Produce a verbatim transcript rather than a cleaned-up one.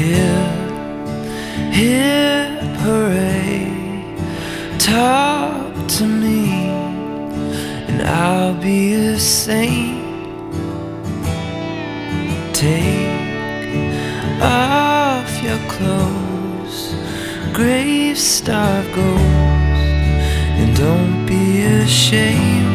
Hip, hip hooray, talk to me and I'll be a saint. Take off your clothes, grave-starved ghost, and don't be ashamed.